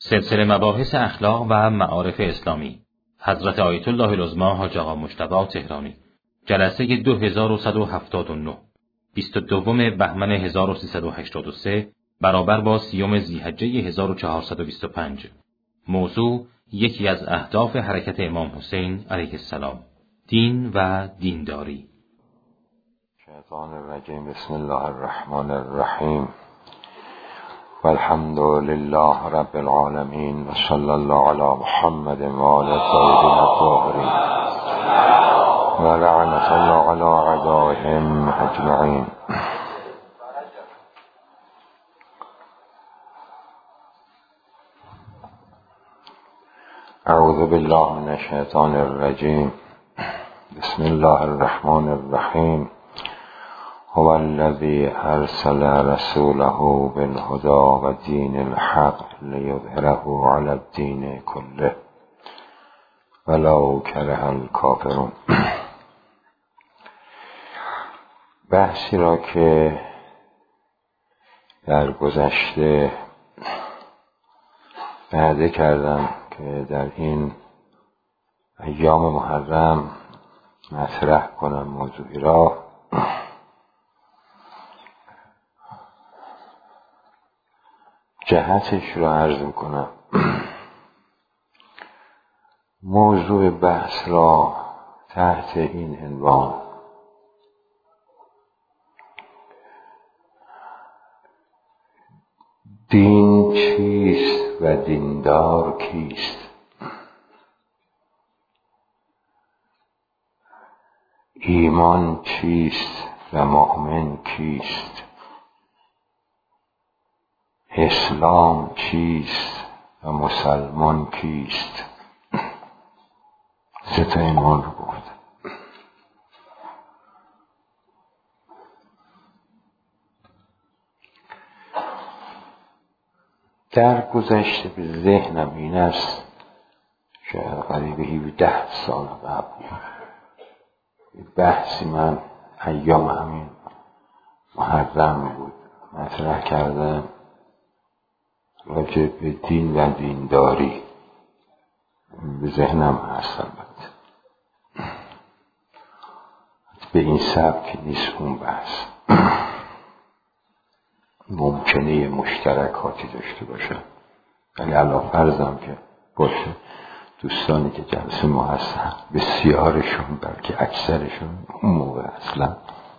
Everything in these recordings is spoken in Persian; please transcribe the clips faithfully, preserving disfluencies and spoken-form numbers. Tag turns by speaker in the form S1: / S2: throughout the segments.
S1: سلسله مباحث اخلاق و معارف اسلامی حضرت آیت الله العظمی حاج آقا مجتبی تهرانی جلسه دو هزار و صد و هفتاد و نه بیست و دوم بهمن هزار و سیصد و هشتاد و سه برابر با سیوم ذی‌حجه هزار و چهارصد و بیست و پنج. موضوع یکی از اهداف حرکت امام حسین علیه السلام، دین و دینداری.
S2: شیطان الرجیم. بسم الله الرحمن الرحیم. والحمد لله رب العالمین و صلی الله علی محمد و آل الطاهرین الطاهرین و لعنت الله علی اعدائهم اجمعین. اعوذ بالله من الشیطان الرجیم. بسم الله الرحمن الرحیم. هو الذی ارسل رسوله بالهدى و دین الحق لیظهره علی الدین کله ولو کره الکافرون. بحثی را که در گذشته وعده کردم که در این ایام محرم مطرح کنم موضوعی را، جهتش را عرض میکنم. موضوع بحث را تحت این عنوان دین چیست و دیندار کیست؟ ایمان چیست و مؤمن کیست؟ اسلام چیست و مسلمان کیست؟ سه تا عنوان رو گفتم. در گذشته به ذهنم این است، شاید قریب هفده سال قبل بحثی من ایام همین محرم بود مطرح کردم راجع به دین و دینداری. به ذهنم هست، البته به این سبک نیست اون بحث. ممکنه مشترکاتی داشته باشه، ولی علا فرضم که باشه، دوستانی که جلسه ما هستن بسیارشون بلکه اکثرشون اون موقع اصلا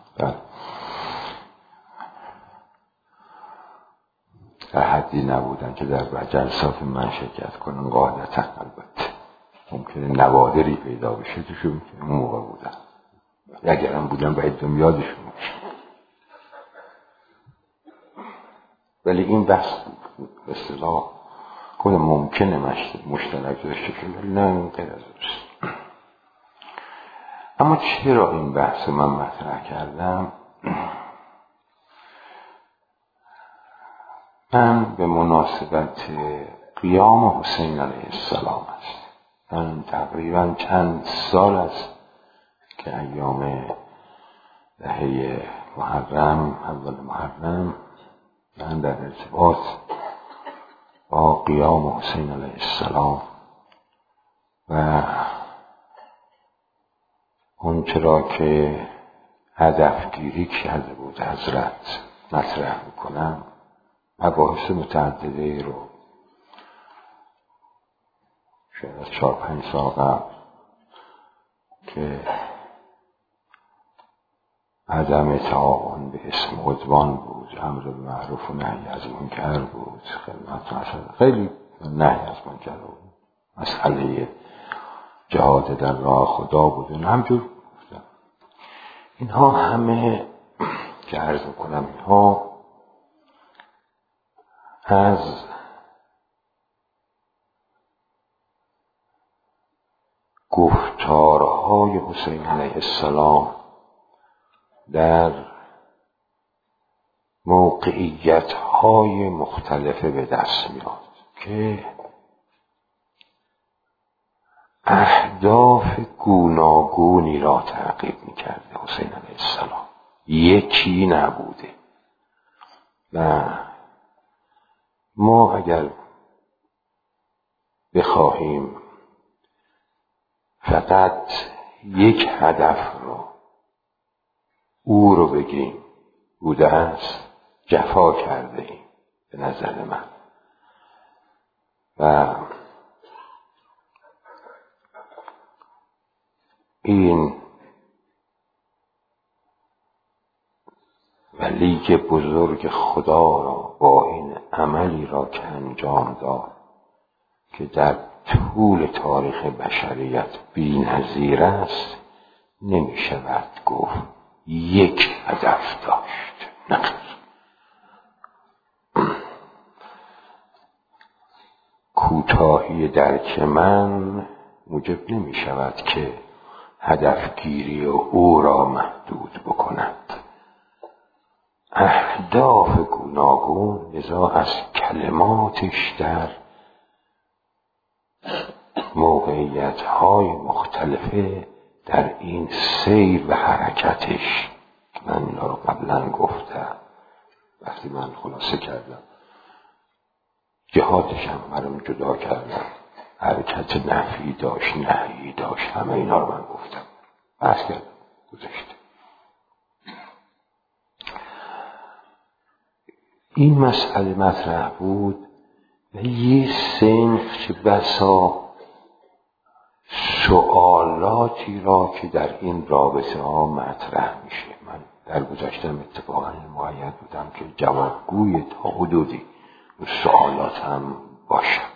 S2: در حدی نبودن که در جلسات من شرکت کنن. قاعدتا البته ممکنه نوادری پیدا بشه توشون که اون موقع بودن، اگر هم بودن باید دم یادشون باشه. ولی این بحث به اصطلاح خود ممکنه مشترک داشته که ولی نه این غیر از اوست. اما چرا این بحث من مطرح کردم؟ من به مناسبت قیام حسین علیه السلام است. من تقریبا چند سال است که ایام دهه محرم، اول محرم، من در ارتباط با قیام حسین علیه السلام و اون چرا که هدفگیری کرده بود حضرت مطرح میکنم. مباحث متعدده رو شاید از چهار پنج سال قبل که عدم تعاون به اسم عدوان بود، امر به معروف و نهی از منکر بود، خدمت مثلا خیلی نهی از منکر بود، مسئله جهاد در راه خدا بود و همجور گفتم. اینها همه که عرض میکنم اینها از گفتارهای حسین علیه السلام در موقعیت‌های مختلفه به دست میاد که اهداف گوناگونی را تعقیب میکرده. حسین علیه السلام یکی نبوده و ما اگر بخواهیم فقط یک هدف رو او رو بگیم بوده است، جفا کرده ایم به نظر من. و این ولی بزرگ خدا را با این عملی را که انجام داد که در طول تاریخ بشریت بی‌نظیر است، نمی شود گفت یک هدف داشت. نه، کوتاهی درک من موجب نمی شود که هدفگیری او را محدود بکند. اهداف گوناگون لذا از کلماتش در موقعیت‌های مختلفه در این سیر و حرکتش که من اینا رو قبلا گفتم وقتی من خلاصه کردم، جهاتش هم برام جدا کردم، حرکت نفی داشت، نهی داشت، همه اینا رو من گفتم، بحث کردم، گذاشتم. این مسئله مطرح بود و یه صنف چه بسا سوالاتی را که در این رابطه ها مطرح میشه. من در گذاشتم اتفاقا معید بودم که جوابگوی تا حدودی سوالات هم باشم.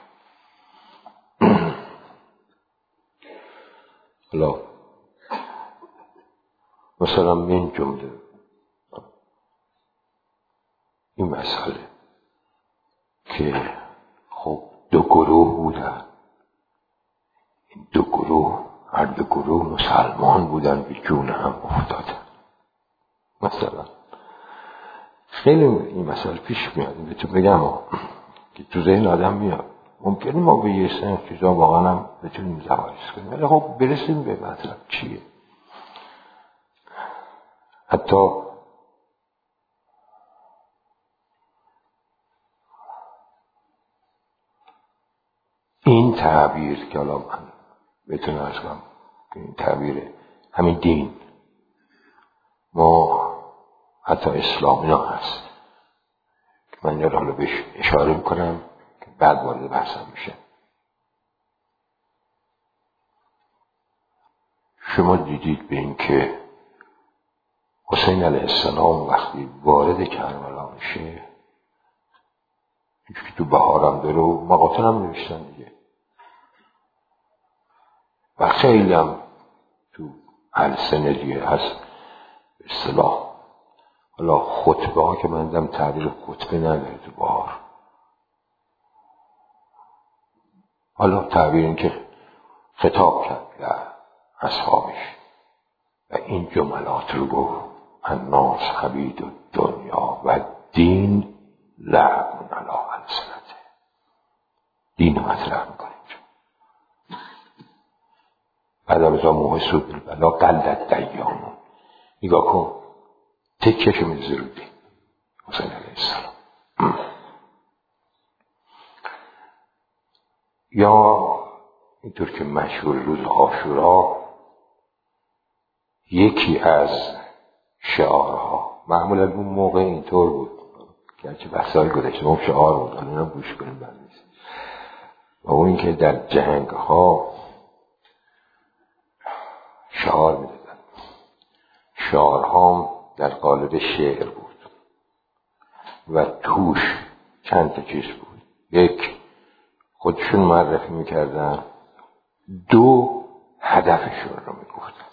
S2: حالا مثلا این جمله، این مسئله که خب دو گروه بودن، این دو گروه هر دو گروه مسلمان بودن، به جون هم افتادن. مثلا خیلی این مسئله پیش میاد، به تو بگم که تو ذهن آدم میاد ممکنه ما به یه سن چیزا واقعا هم بتونیم زوایس کنیم، ولی خب برسیم به مطلب چیه. حتی این تعبیر که الان من بتونم ارز کنم که این تعبیر همین دین، ما حتی اسلام اینا هست که من یاد حالا بهش اشاره میکنم که بعد وارد بحثم میشه. شما دیدید به این که حسین علیه السلام وقتی وارد کربلا میشه، اینجور که تو بهارم داره و مقاطع هم نوشتن دیگه، و خیلی هم تو السنه دیگه هست به اصطلاح، حالا خطبه ها که من دم تعبیر خطبه نداره تو بهار، حالا تعبیر این که خطاب کرد به اصحابش و این جملات رو گفت: الناس حبید الدنیا و دین لعب علی السنته. دین مطرح میکنیم بعد از آن موه سود بالبلا قلت دیامون. نگاه کن تکیشو میزه رو دین حسین علیه السلام. یا اینطور که مشهور روز عاشورا یکی از شعارها، معمولا اون موقع اینطور بود که هرچه بحثای گذاشته اون شعار بود، الان هم گوش کنیم بعد نیست، و اون این که در جنگ ها شعار میدادن. شعارها در قالب شعر بود و توش چند تا چیز بود. یک، خودشون معرفی میکردن، دو، هدفشون رو میگفتن.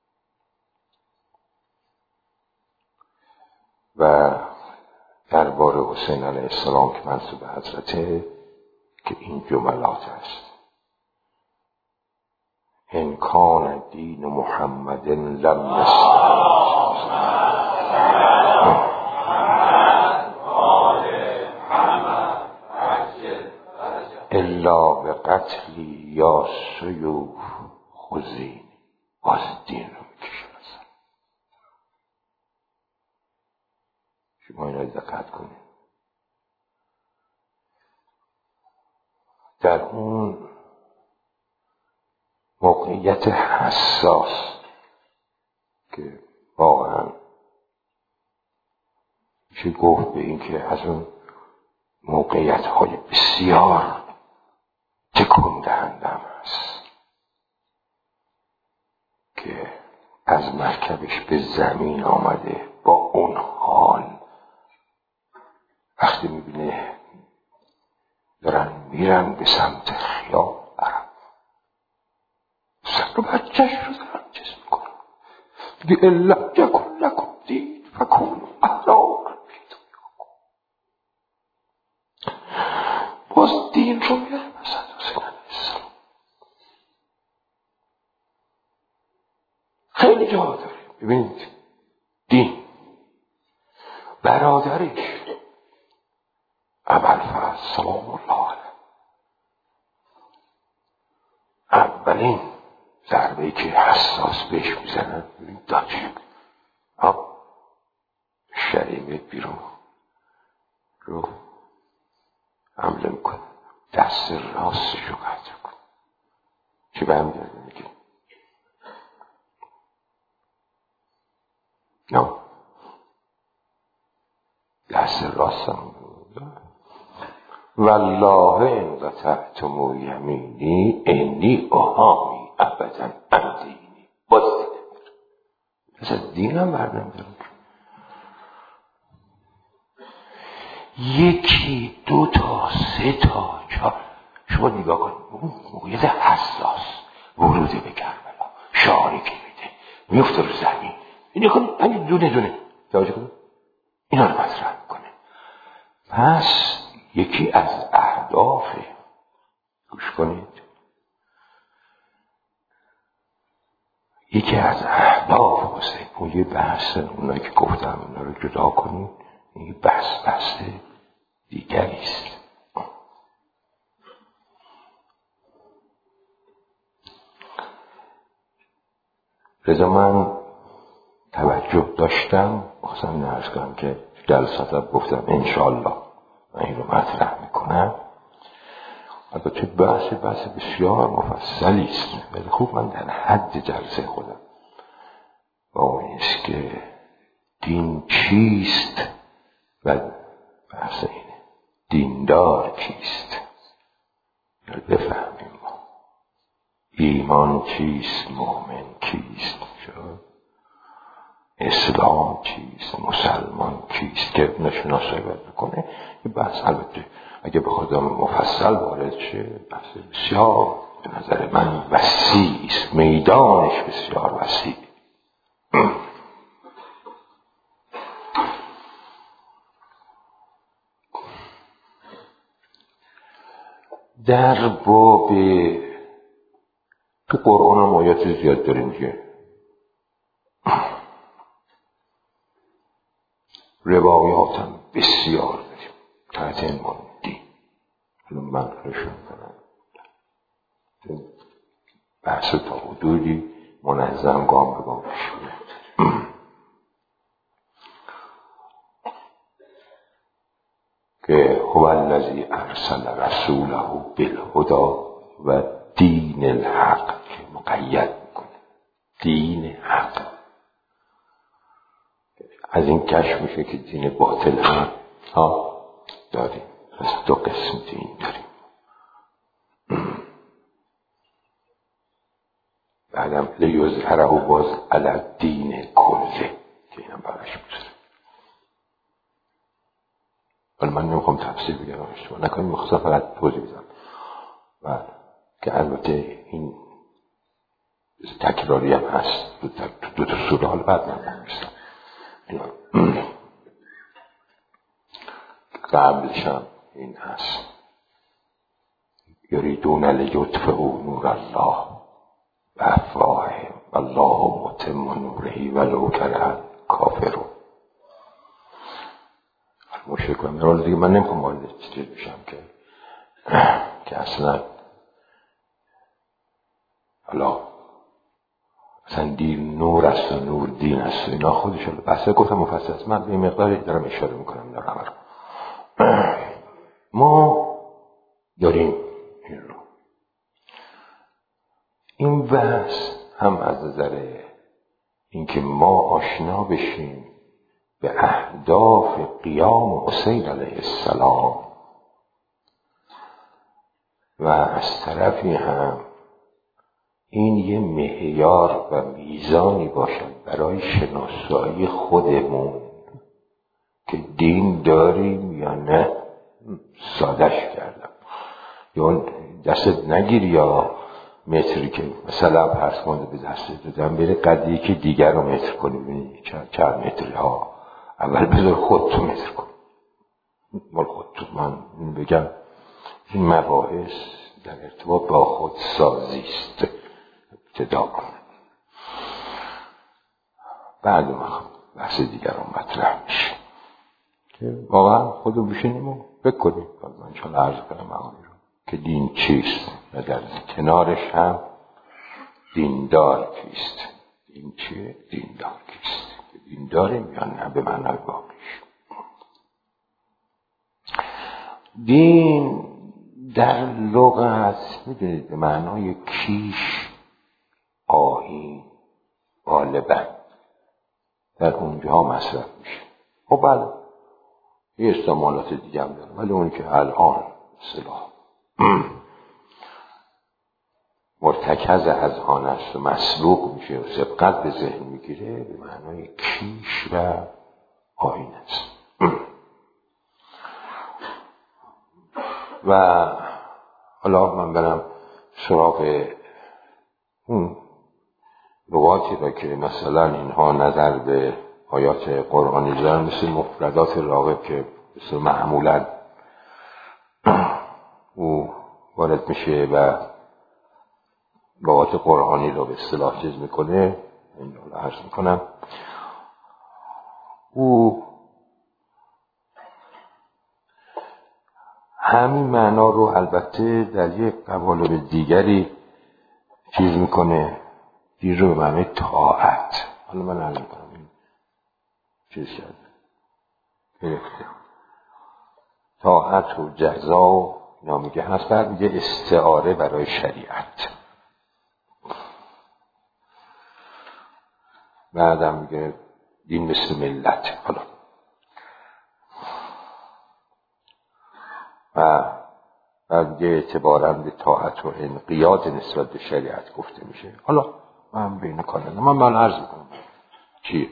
S2: و درباره حسین علیه السلام که منصوب حضرته که این جملات است: ان کان دین محمد لم الا به قتلی یا سیوف خزین. باز دین رو میکشن. شما این رو دقت کنید. در اون موقعیت حساس که واقعا چه گفت به این که از اون موقعیت های بسیار تکون دهنده است که از مرکبش به زمین آمده با اون حال وقتی میبینه دارن میرن به سمت خیال عرب سر بچهش رو دارن چیز میکنن دیگه الا یکن لکم دین فکونوا احرارا فی دنیاکم. باز دین رو میاره مثلا اسلام خیلی جا داره. ببینید دین برادرش ابوالفضل سلام الله علیه اولین ضربه‌ای که حساس بهش میزنن ببین داچ ها شریمه بیرون رو حمله میکنه دست راستش رو قطع کن چی برمیگرده میگه نه دست راستم والله ان قطعتم یمینی انی احامی ابدا عن دینی باز دیدم پس از دینم برنمیدارم یکی دو تا سه تا چهار شما نگاه کنید اون موقعیت حساس ورود به کربلا شارکی میده میفته رو زمین این کنید همین دونه دونه توجه کنید اینا رو مطرح میکنه. پس یکی از اهداف گوش کنید یکی از اهداف حسین اون یه بحث اونایی که گفتم اونا رو جدا کنید این بحث بحث دیگری است. رضا من توجه داشتم اصلا نرز کنم که جلسات گفتم انشالله من این رو مطرح میکنم البته بحث بحث بسیار مفصلی است ولی خوب من در حد جلسه خودم با اون است که دین چیست و بحث اینه دیندار کیست بفهمیم ما ایمان چیست مؤمن کیست شد اسلام چیست مسلمان کیست که نشناسایی باید بکنه یه بحث البته اگه بخواد مفصل وارد شه بحث بسیار به نظر من وسیع است میدانش بسیار وسیع. در باب تو قرآن هم آیات زیاد داریم که روایات هم بسیار داریم تحت عنوان دین من خشم کنم بحث تا حدودی منظم گام به گام پیش میره که هو الذی ارسل رسوله بالهدی و دین الحق که مقید میکنه دین حق از این کشف میشه که دین باطل هم ها داریم پس دو قسم دین داریم بعدم لیظهره باز علی دین کله که اینم براش میذاره ولی من نمیخوام تفسیر بگم اشتباه نکنیم مخصوصا فقط توضیح بدم و که البته این تکراری هم هست دو تا, دو تا سوره حال بعد من بمیستم قبلش هم این هست یریدون لیطفئوا نور الله بافواههم والله متم نوره ولو کره الکافرون مشکل من دیگه من نمیخوام وارد چیزی بشم که که اصلا حالا مثلا دین نور است و نور دین است اینا خودش رو بحثه گفتم مفصل است من به مقداری دارم اشاره میکنم در همه رو ما داریم این رو این بحث هم از نظر اینکه ما آشنا بشیم به اهداف قیام حسین علیه السلام و از طرفی هم این یه معیار و میزانی باشد برای شناسایی خودمون که دین داریم یا نه. سادش کردم، یا دستت نگیری یا متری که مثلا پرس کنده به دستت دادم بره قدیه که دیگر رو متر کنی، ببینی چند متری ها. اول بذار خودتو متر کن، مال خودتو. من بگم این مباحث در ارتباط با خودسازی است. ابتدا کنم بعد ما بحث دیگر رو مطرح میشه که واقعا خودو بشینیم و بکنیم. من چون عرض کنم معانی رو که دین چیست و در کنارش هم دیندار کیست. دین چیه؟ دیندار کیست؟ دین داریم یا نه به معنای واقعیش. دین در لغت میدونید به معنای کیش، آیین، غالبا در اونجا مصرف میشه. خب بله یه استعمالات دیگه هم داره، ولی اون که الان اصطلاح مرتکز از آن است و مسلوق میشه و سبقت به ذهن میگیره به معنای کیش و آیین است. و حالا من برم سراغ اون لغاتی را که مثلا اینها نظر به آیات قرآنی دارن، مثل مفردات راغب که مثل معمولا او وارد میشه و لغات قرآنی را به اصطلاح چیز میکنه. این رو عرض میکنم. او همین معنا رو البته در یک قوالب دیگری چیز میکنه، دیر رو به معنی طاعت. حالا من عرض میکنم این چیز شد گرفته طاعت و جزا و نامیگه هست. بعد میگه استعاره برای شریعت. بعدم میگه دین مثل ملت. حالا و بعد میگه اعتباراً به طاعت و انقیاد نسبت به شریعت گفته میشه. حالا من بین کارم من من عرض میکنم چیه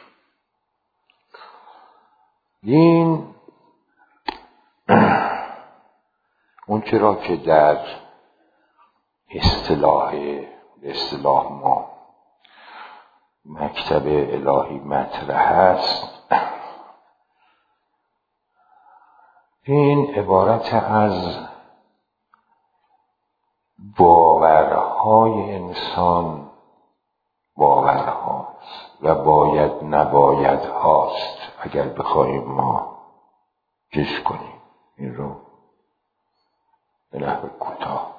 S2: دین. اون چرا که در اصطلاح اصطلاح ما مکتب الهی مطرح است، این عبارت از باورهای انسان باورهاست و باید نباید هاست. اگر بخواهیم ما جز کنیم این رو به نحو کوتاه،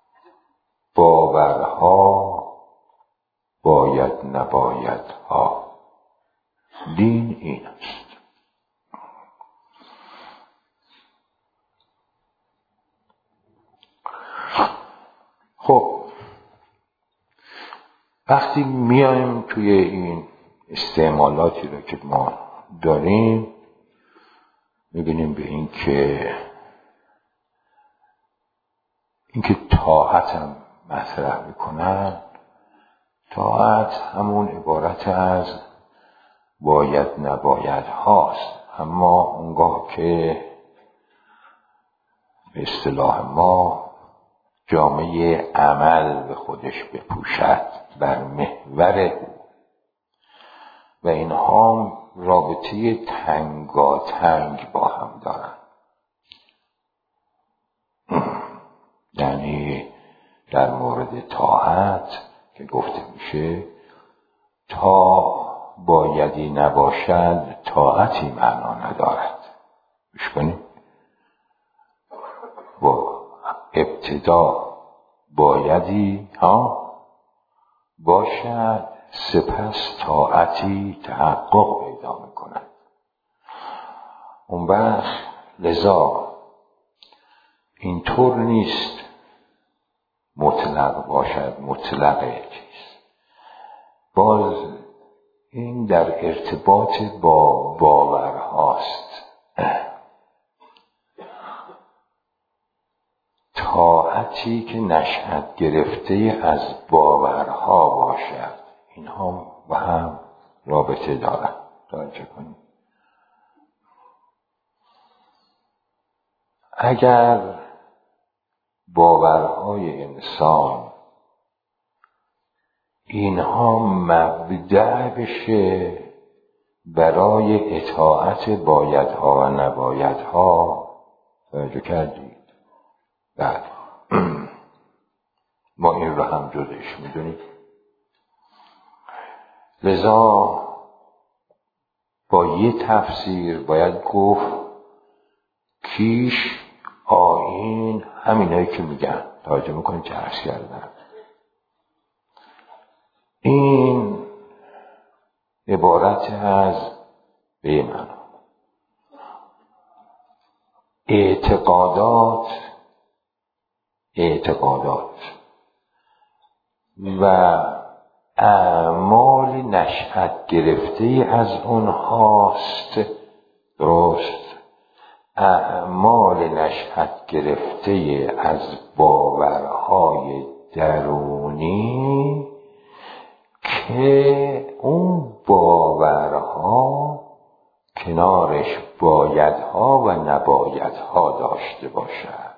S2: باورها باید نباید ها. دین این است. خب وقتی میایم توی این استعمالاتی رو که ما داریم میبینیم به این که اینکه طاعت هم مطرح میکنن. طاعت همون عبارت از باید نباید هاست، اما اونگاه که به اصطلاح ما جامعه عمل به خودش بپوشد بر محور او و اینها رابطه تنگاتنگ با هم دارن. یعنی در مورد طاعت که گفته میشه تا بایدی نباشد طاعتی معنا ندارد. گوش کنید، با ابتدا بایدی ها باشد سپس طاعتی تحقق پیدا میکند. اون وقت لذا اینطور نیست مطلق مطلق باشد، مطلق چیز. باز این در ارتباط با باورهاست. طاعتی که نشأت گرفته از باورها باشد، اینها با هم رابطه دارند. توجه کنید. اگر باورهای انسان اینها مبدأ بشه برای اطاعت بایدها و نبایدها، توجه کردید؟ بعد ما این رو هم جزش میدونید. لذا با یه تفسیر باید گفت کیش آیین همینایی که میگن. توجه میکنید چه عرض کردن؟ این عبارت از به معنا اعتقادات اعتقادات و اعمال نشأت گرفته از اونهاست. درست؟ اعمال نشأت گرفته از باورهای درونی که اون باورها کنارش بایدها و نبایدها داشته باشد.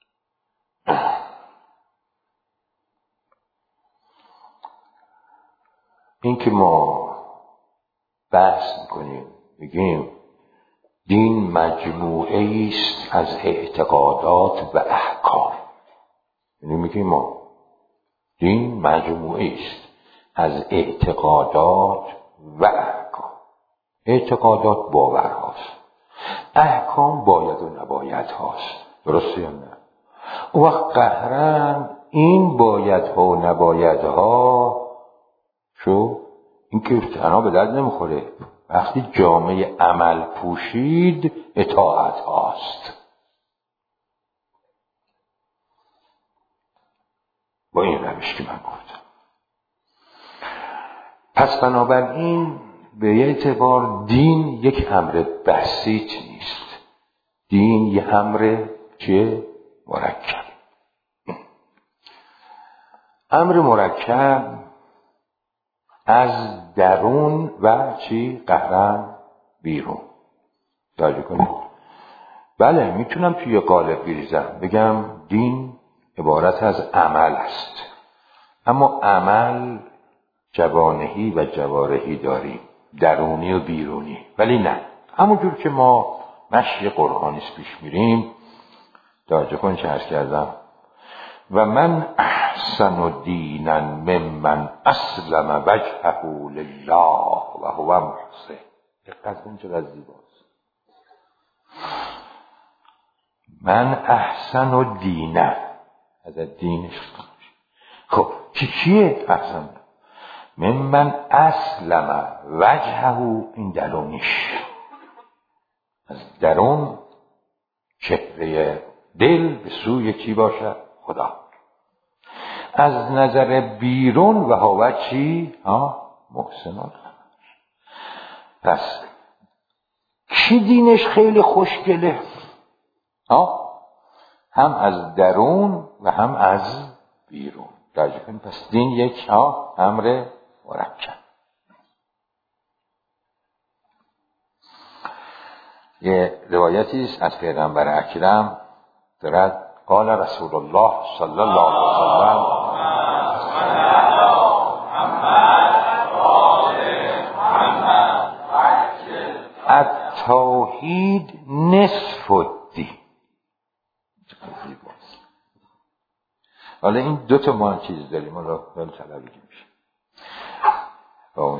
S2: این که ما بحث میکنیم میگیم دین مجموعه است از اعتقادات و احکام، یعنی میگیم ما دین مجموعه است از اعتقادات و احکام. اعتقادات باور هاست، احکام باید و نباید هاست. درسته یا نه؟ اون وقت قهرن این باید ها و نباید ها شو این که تنها به درد نمیخوره. وقتی جامعه عمل پوشید اطاعت هاست. با این روش که من گفتم. پس بنابراین به اعتبار دین یک امر بسیط نیست. دین یک امر چه؟ مرکب. امر مرکب از درون و چی؟ قهرن بیرون. توجه کنید. بله میتونم توی قالب بریزم بگم دین عبارت از عمل است، اما عمل جوانحی و جوارحی داریم، درونی و بیرونی. ولی نه، همونجور که ما مشی قرآنیست پیش میریم. توجه کن چه عرض کردم. و من احسن دینا ممن اسلم وجهه لله و هو محسن. دقت کن چقدر زیباست. من احسن دینا، از دینش. خب چی چیه احسن؟ ممن اسلم وجهه، این درونیش از درون چهره دل به سوی کی باشد؟ خدا. از نظر بیرون و هوا چی؟ ها محسنان. پس کی دینش خیلی خوشگله؟ ها هم از درون و هم از بیرون. راجع کنید. پس دین یک ها امر مرکب. یه روایتی است از پیغمبر اکرم دارد قال رسول الله صلی الله علیه و سلم التوحید نصف الدین. حالا این دو تا ما چیز داریم، حالا ولی طلبی میشه با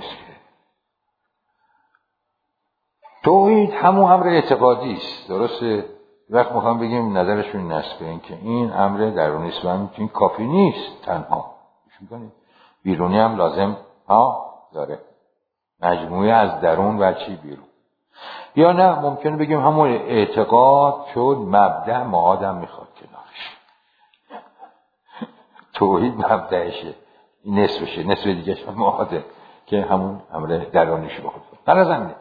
S2: توحید همون امر اعتقادی است. درسته؟ وقت میخوام بگیم نظرشون این است که این که این امر درونی است و این کافی نیست تنها. بیرونی هم لازم ها داره. مجموعه از درون و چی بیرون. یا نه ممکنه بگیم همون اعتقاد چون مبدأ معادم میخواد کنارش. توحید مبدأشه، این نصفشه، نصف دیگه معاده که همون امر درونیش به خود در زمینه.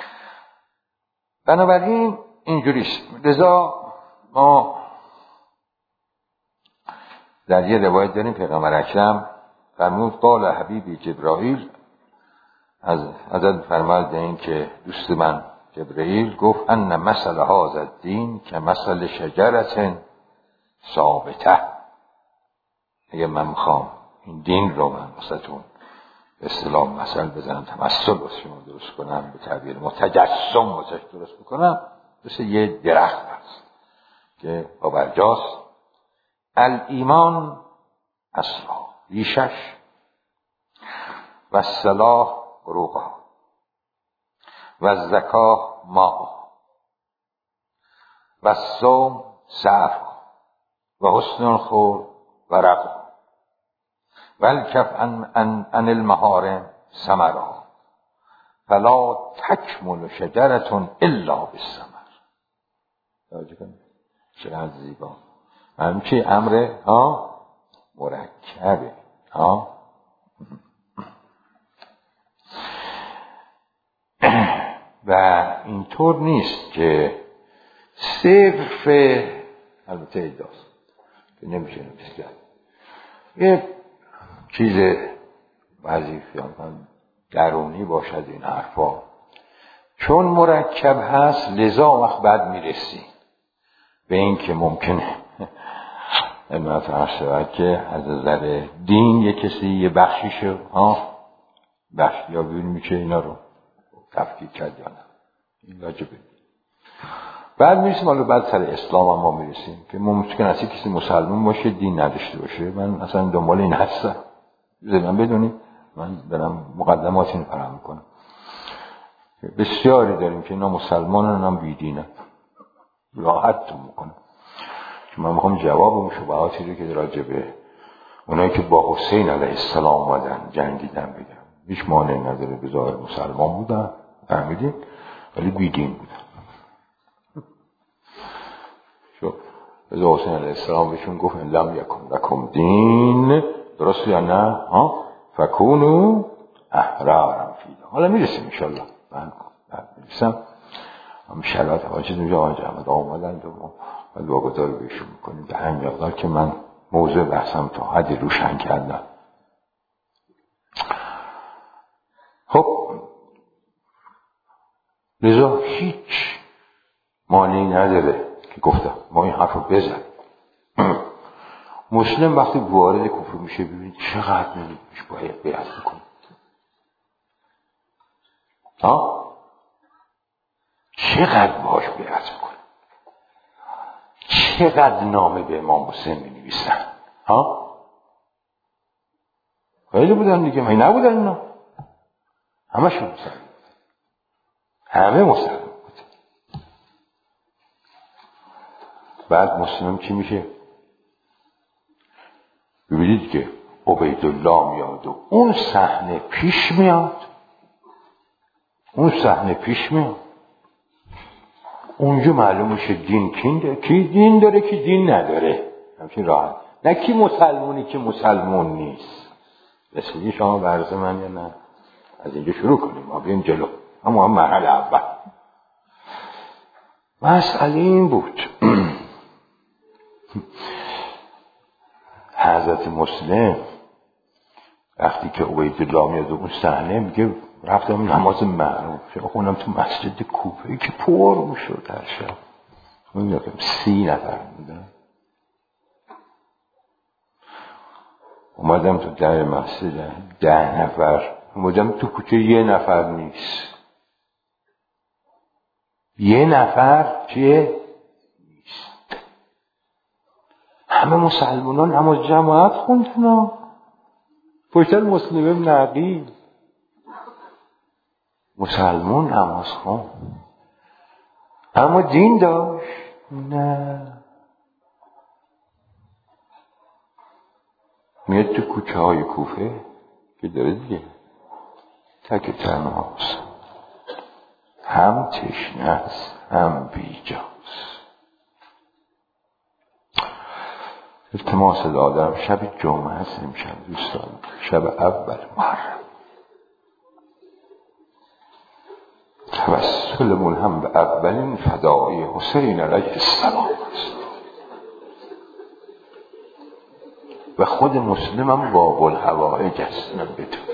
S2: بنابراین اینجوریست. لذا ما در یه روایت داریم پیغمبر اکرم فرمود قال حبیبی جبرائیل، از حضرت فرمود این که دوست من جبرائیل گفت ان مثل هذا الدین که مثل شجرة ثابته. اگه من میخوام این دین رو من واسهتون به اصطلاح مثل بزنم، تمثل واسه شما درست کنم، به تعبیر متجسم واسه درست بکنم، مثل یه درخت هست که پابرجاست. الایمان اصلا ریشش و الصلاح عروقها و الزکاه ماءها و الصوم سعفها و حسن الخلق ورقها و الکف عن, عن, عن المحارم ثمرها فلا تکمل شجرة الا بالثمر. توجه کنید چقدر زیبا. همچی امر ها مرکبه ها. و اینطور نیست که صرف البته ایداست که نمیشه نمیشه کرد یه چیز وظیفه درونی باشد این حرفا، چون مرکب هست لذا وقت بعد میرسی به این که ممکنه امت عرض شود که از نظر دین یه کسی یه بخشیشه ها بخش یا بیون میشه اینا رو تفکیک کرد یا نه، این واجبه. بعد میرسیم حالا بعد سر اسلام هم ما میرسیم که ممکن است کسی مسلمان باشه دین نداشته باشه. من اصلا دنبال این هستم، من بدونید من دارم مقدمات اینو فراهم میکنم. بسیاری داریم که اینا مسلمانن هم بیدینن، راحت تو میکنم. من میخوام جواب اون شبهاتی رو که راجع به اونایی که با حسین علیه السلام اومدن جنگیدن بگم. هیچ مانعی نداره، به ظاهر مسلمان بودن فهمیدین ولی بیدین بودن. شو از حسین علیه السلام بهشون گفت ان لم یکن لکم دین، درست یا نه؟ ها فکونو احرارا فی. حالا میرسیم ان شاء الله. من بعد میرسم هم شرایط حاجی نوجا آنجا احمد آمدن و ما باید واگذار بهشون میکنیم به همین مقدار که من موضوع بحثم تا حدی روشن کردم. خب لذا هیچ مانعی نداره که گفتم ما این حرف رو بزن. مسلم وقتی وارد کفر میشه ببینید چقدر نمیش باید بیعت بکنه. ها؟ چقدر باش بیعت بکنه، چقدر نامه به امام حسین می نویسن. ها؟ خیلی بودن دیگه، من نبودن اینا، همه شون مسلم، همه مسلم بود. بعد مسلم چی میشه؟ ببینید که عبیدالله میاد و اون صحنه پیش میاد، اون صحنه پیش میاد، اونجا معلوم میشه دین کین داره، کی دین داره کی دین نداره. همچین راحت، نه کی مسلمونی کی مسلمون نیست. رسیدی شما برز من یا نه؟ از اینجا شروع کنیم ما بریم جلو. اما هم مرحله اول مسئله این بود حضرت مسلم وقتی که عبیدالله میاد اون صحنه میگه رفتم نماز معروف خوندم تو مسجد کوفه که پر میشد هر شب. اون یکم سی نفر بودن. اومدم تو در مسجد ده نفر، اومدم تو کوچه یه نفر نیست. یه نفر چیه؟ نیست. همه مسلمانان نماز جماعت خوندن، پشت مسلمه نقی مسلمون نماز خوند، اما دین داشت؟ نه. میاد تو کوچه های کوفه که داره دیگه تک تنهاست، هم تشنه است هم بیجاست. التماس دادم شب جمعه هست امشب دوستان، شب اول محرم، توسل ملهم به اولین فدای حسین علیه السلام است و خود مسلمم باب الحوائج است. من بدون